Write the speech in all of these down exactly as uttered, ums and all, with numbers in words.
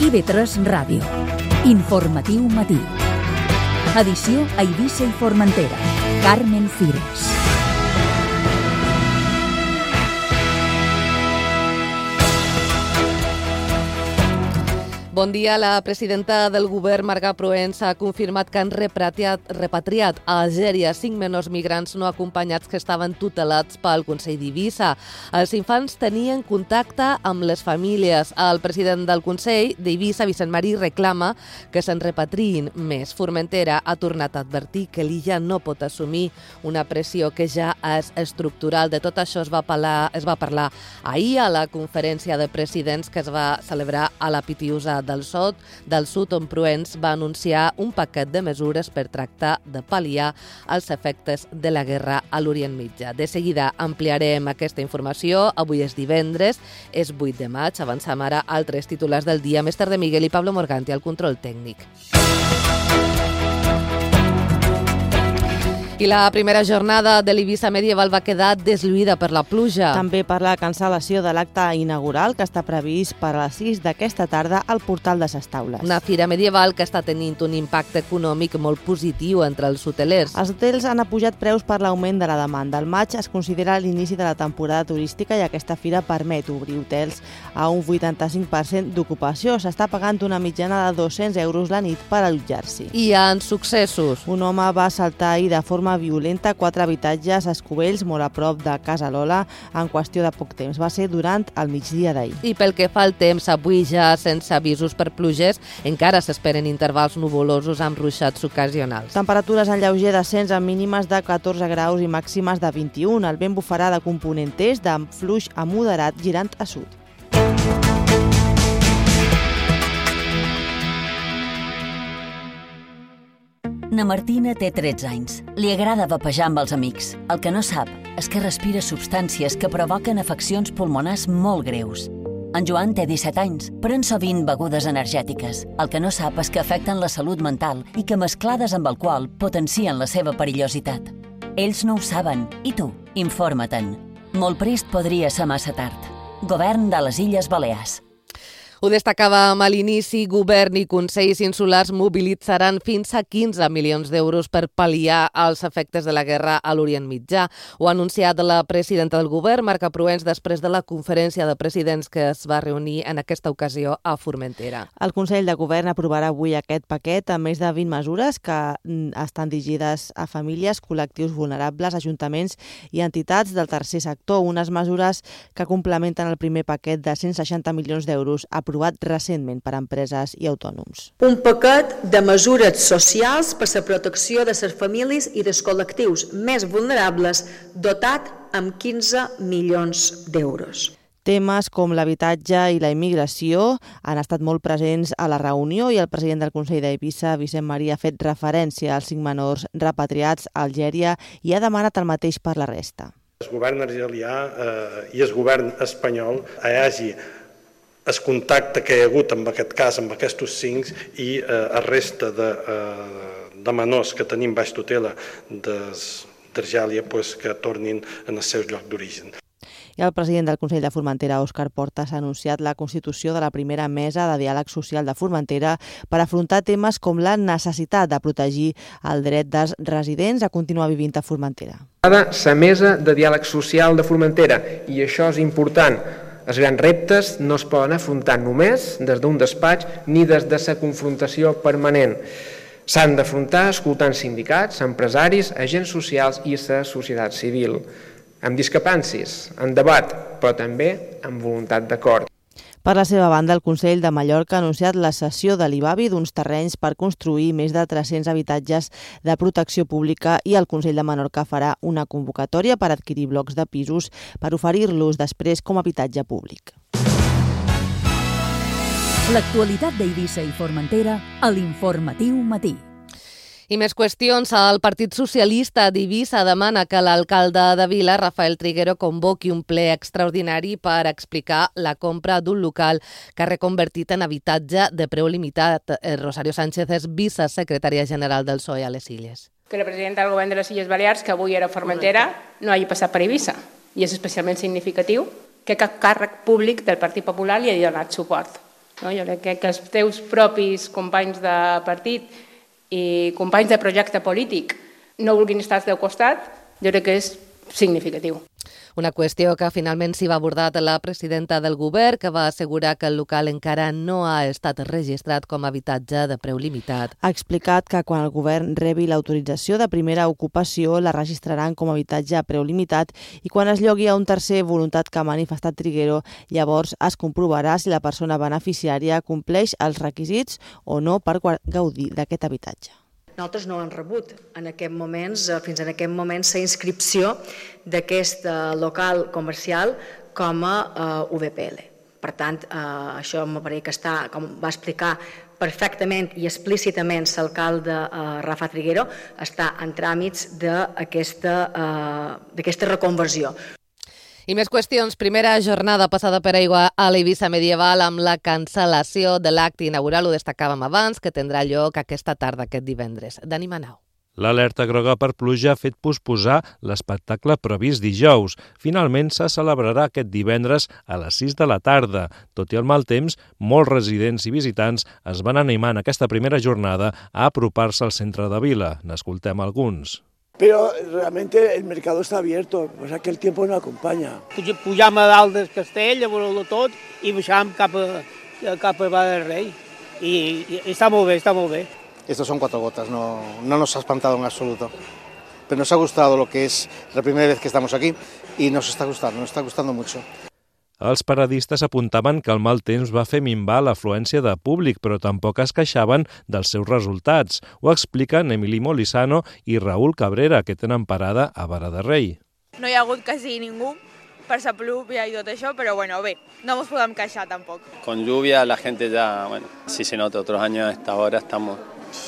I V tres Ràdio. Informatiu matí. Edició a Eivissa i Formentera. Carmen Fires. Bon dia. La presidenta del govern, Marga Proens, ha confirmat que han repatriat, repatriat a Algèria cinc menors migrants no acompanyats que estaven tutelats pel Consell d'Eivissa. Els infants tenien contacte amb les famílies. El president del Consell d'Eivissa, Vicent Marí, reclama que se'n repatriïn més. Formentera ha tornat a advertir que l'illa no pot assumir una pressió que ja és estructural. De tot això es va parlar, es va parlar ahir a la conferència de presidents que es va celebrar a la Pitiusa del Sud, del Sud, on Proens va anunciar un paquet de mesures per tractar de pal·liar els efectes de la guerra a l'Orient Mitjà. De seguida ampliarem aquesta informació. Avui és divendres, és vuit de maig. Avancem ara altres titulars del dia. Més tard de Miguel i Pablo Morganti al control tècnic. I la primera jornada de l'Eivissa Medieval va quedar deslluïda per la pluja. També per la cancel·lació de l'acte inaugural que està previst per a les sis d'aquesta tarda al portal de ses Taules. Una fira medieval que està tenint un impacte econòmic molt positiu entre els hotelers. Els hotels han apujat preus per l'augment de la demanda. El maig es considera l'inici de la temporada turística i aquesta fira permet obrir hotels a un vuitanta-cinc per cent d'ocupació. S'està pagant una mitjana de dos-cents euros la nit per allotjar-s'hi. I hi ha successos. Un home va saltar ahir de forma violenta quatre habitatges a Escovells, molt a prop de Casa Lola, en qüestió de poc temps. Va ser durant el migdia d'ahir. I pel que fa al temps, avui ja sense avisos per pluges, encara s'esperen intervals nuvolosos amb ruixats ocasionals. Temperatures en lleuger descens amb mínimes de catorze graus i màximes de vint-i-un. El vent bufarà de component est, de fluix a moderat, girant a sud. Na Martina té tretze anys. Li agrada vapejar amb els amics. El que no sap és que respira substàncies que provoquen afeccions pulmonars molt greus. En Joan té disset anys, pren sovint begudes energètiques. El que no sap és que afecten la salut mental i que mesclades amb alcohol potencien la seva perillositat. Ells no ho saben. I tu? Informa-te'n. Molt prest podria ser massa tard. Govern de les Illes Balears. Ho destacàvem a l'inici, govern i consells insulars mobilitzaran fins a quinze milions d'euros per pal·liar els efectes de la guerra a l'Orient Mitjà. Ho ha anunciat la presidenta del govern, Marga Proens, després de la conferència de presidents que es va reunir en aquesta ocasió a Formentera. El Consell de Govern aprovarà avui aquest paquet amb més de vint mesures que estan dirigides a famílies, col·lectius vulnerables, ajuntaments i entitats del tercer sector. Unes mesures que complementen el primer paquet de cent seixanta milions d'euros aprovat recentment per a empreses i autònoms. Un paquet de mesures socials per a la protecció de les famílies i dels col·lectius més vulnerables, dotat amb quinze milions d'euros. Temes com l'habitatge i la immigració han estat molt presents a la reunió i el president del Consell d'Eivissa, Vicent Marí, ha fet referència als cinc menors repatriats a Algèria i ha demanat el mateix per la resta. El govern argelià eh, i el govern espanyol hi hagi el contacte que hi ha hagut en aquest cas amb aquests cinc i eh, el resta de, eh, de menors que tenim baix tutela d'Argèlia pues, que tornin en el seu lloc d'origen. I el president del Consell de Formentera, Òscar Portas, ha anunciat la constitució de la primera mesa de diàleg social de Formentera per afrontar temes com la necessitat de protegir el dret dels residents a continuar vivint a Formentera. La mesa de diàleg social de Formentera, i això és important. Els grans reptes no es poden afrontar només des d'un despatx ni des de la confrontació permanent. S'han d'afrontar escoltant sindicats, empresaris, agents socials i la societat civil, amb discrepàncies, en debat, però també amb voluntat d'acord. Per la seva banda, el Consell de Mallorca ha anunciat la cessió de l'I B A B I d'uns terrenys per construir més de tres-cents habitatges de protecció pública i el Consell de Menorca farà una convocatòria per adquirir blocs de pisos per oferir-los després com a habitatge públic. L'actualitat d'Eivissa i Formentera a l'Informatiu Matí. I més qüestions. El Partit Socialista d'Eivissa demana que l'alcalde de Vila, Rafael Triguero, convoqui un ple extraordinari per explicar la compra d'un local que ha reconvertit en habitatge de preu limitat. Rosario Sánchez és vicesecretària general del P S O E a les Illes. Que la presidenta del govern de les Illes Balears, que avui era a Formentera, no hagi passat per Eivissa. I és especialment significatiu que cap càrrec públic del Partit Popular li hagi donat suport. No? Jo crec que els teus propis companys de partit i companys de projecte polític no vulguin estar al teu costat, jo crec que és significatiu. Una qüestió que finalment s'hi va abordar la presidenta del govern, que va assegurar que el local encara no ha estat registrat com a habitatge de preu limitat. Ha explicat que quan el govern rebi l'autorització de primera ocupació la registraran com a habitatge a preu limitat i quan es llogui a un tercer, voluntat que ha manifestat Triguero, llavors es comprovarà si la persona beneficiària compleix els requisits o no per gaudir d'aquest habitatge. Nosaltres no hem rebut en aquest moments, fins en aquest moment la inscripció d'aquest local comercial com a U V P L. Per tant, això m'apareix que està, com va explicar perfectament i explícitament l'alcalde Rafa Triguero, està en tràmits d'aquesta reconversió. I més qüestions. Primera jornada passada per aigua a l'Eivissa medieval amb la cancel·lació de l'acte inaugural. Ho destacàvem abans, que tindrà lloc aquesta tarda, aquest divendres. Dani Manau. L'alerta groga per pluja ha fet posposar l'espectacle previst dijous. Finalment se celebrarà aquest divendres a les sis de la tarda. Tot i el mal temps, molts residents i visitants es van animar en aquesta primera jornada a apropar-se al centre de Vila. N'escoltem alguns. Pero realmente el mercado está abierto, o sea que el tiempo no acompaña. Pujam a dalt del castell, a veure-lo tot, i baixam cap a, cap a Vall del Rei. I, i, i està molt bé, està molt bé. Estos son cuatro gotas, no, no nos ha espantado en absoluto. Pero nos ha gustado lo que es la primera vez que estamos aquí y nos está gustando, nos está gustando mucho. Els paradistes apuntaven que el mal temps va fer minvar l'afluència de públic, però tampoc es queixaven dels seus resultats. Ho expliquen Emili Molisano i Raúl Cabrera, que tenen parada a Vara de Rei. No hi ha hagut quasi ningú per la pluvia i tot això, però bueno, bé, no ens podem queixar tampoc. Con lluvia la gente ya, bueno, sí se nota, otros años a esta hora estamos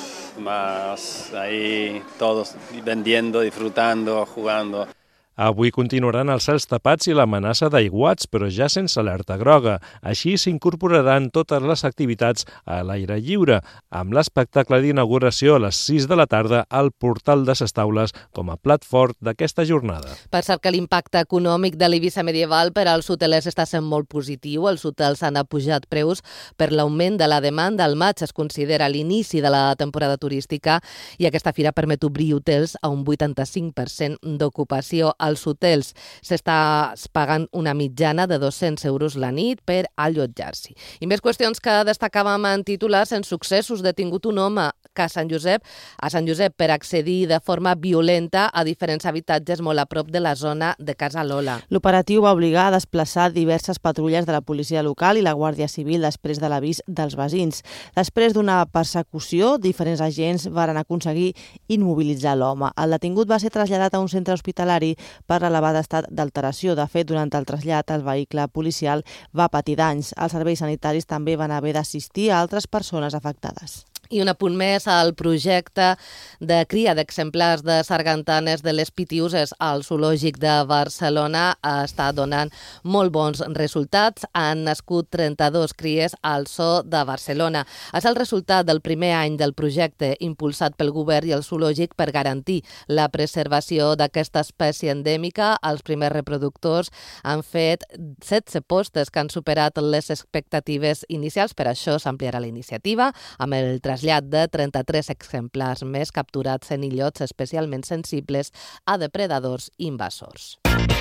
más ahí todos vendiendo, disfrutando, jugando. Avui continuaran els cels tapats i l'amenaça d'aiguats, però ja sense alerta groga. Així s'incorporaran totes les activitats a l'aire lliure, amb l'espectacle d'inauguració a les sis de la tarda al portal de ses Taules com a plat fort d'aquesta jornada. Per cert que l'impacte econòmic de l'Eivissa medieval per als hotelers està sent molt positiu. Els hotels han apujat preus per l'augment de la demanda. Al maig es considera l'inici de la temporada turística i aquesta fira permet obrir hotels a un vuitanta-cinc per cent d'ocupació. Als hotels s'està pagant una mitjana de dos-cents euros la nit per allotjar-s'hi. I més qüestions que destacàvem en titulars. En successos, detingut un home que a Sant Josep, a Sant Josep per accedir de forma violenta a diferents habitatges molt a prop de la zona de Casa Lola. L'operatiu va obligar a desplaçar diverses patrulles de la policia local i la Guàrdia Civil després de l'avís dels veïns. Després d'una persecució, diferents agents varen aconseguir immobilitzar l'home. El detingut va ser traslladat a un centre hospitalari per l'elevat estat d'alteració. De fet, durant el trasllat, el vehicle policial va patir danys. Els serveis sanitaris també van haver d'assistir a altres persones afectades. I un apunt més al projecte de cria d'exemplars de sargantanes de les pitiuses al zoològic de Barcelona està donant molt bons resultats. Han nascut trenta-dos cries al zoo de Barcelona. És el resultat del primer any del projecte impulsat pel govern i el zoològic per garantir la preservació d'aquesta espècie endèmica. Els primers reproductors han fet setze postes que han superat les expectatives inicials. Per això s'ampliarà la iniciativa amb el trasllat de trenta-tres exemplars més capturats en illots especialment sensibles a depredadors invasors.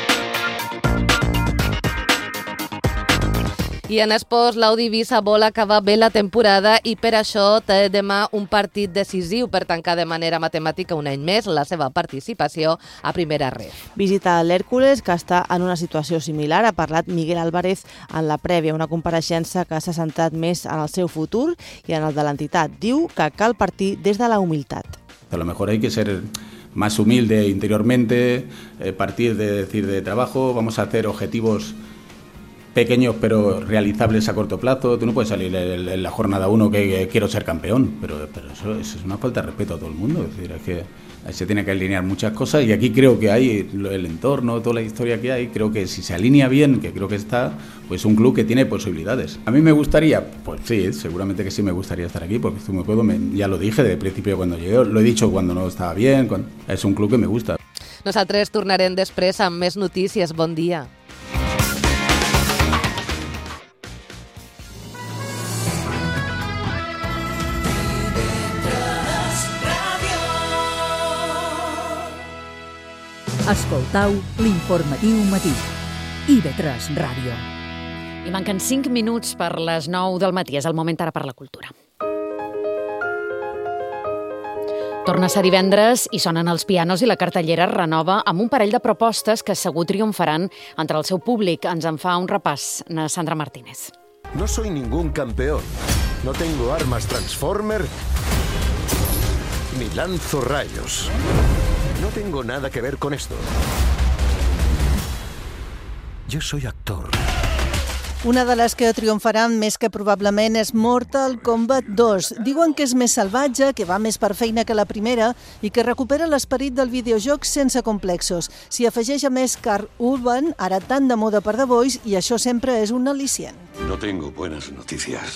I en esports, l'Audi-Visa vol acabar bé la temporada i per això té demà un partit decisiu per tancar de manera matemàtica un any més la seva participació a primera ref. Visita l'Hèrcules, que està en una situació similar. Ha parlat Miguel Álvarez en la prèvia, una compareixença que s'ha centrat més en el seu futur i en el de l'entitat. Diu que cal partir des de la humilitat. A lo mejor hay que ser más humilde interiormente, eh, partir de decir de trabajo, vamos a hacer objetivos pequeños pero realizables a corto plazo. Tú no puedes salir en la jornada uno que, que quiero ser campeón, pero, pero eso, eso es una falta de respeto a todo el mundo. Es decir, es que se tiene que alinear muchas cosas y aquí creo que hay el entorno, toda la historia que hay, creo que si se alinea bien, que creo que está, pues un club que tiene posibilidades. A mí me gustaría, pues sí, seguramente que sí me gustaría estar aquí, porque esto me puedo, me, ya lo dije desde el principio cuando llegué, lo he dicho cuando no estaba bien, cuando, es un club que me gusta. Nosaltres tornarem després amb més notícies. Bon dia. Escoltau l'informatiu matí. I V tres Ràdio. I manquen cinc minuts per les nou del matí. És el moment ara per la cultura. Torna a ser divendres i sonen els pianos i la cartellera es renova amb un parell de propostes que segur triomfaran entre el seu públic. Ens en fa un repàs na Sandra Martínez. No soy ningún campeón. No tengo armas Transformer ni lanzo rayos. No tengo nada que ver con esto. Yo soy actor. Una de les que triomfaran més que probablement és Mortal Kombat dos. Diuen que és més salvatge, que va més per feina que la primera i que recupera l'esperit del videojoc sense complexos. S'hi afegeix a més Karl Urban, ara tan de moda per The Voice, i això sempre és un al·licient. No tengo buenas noticias.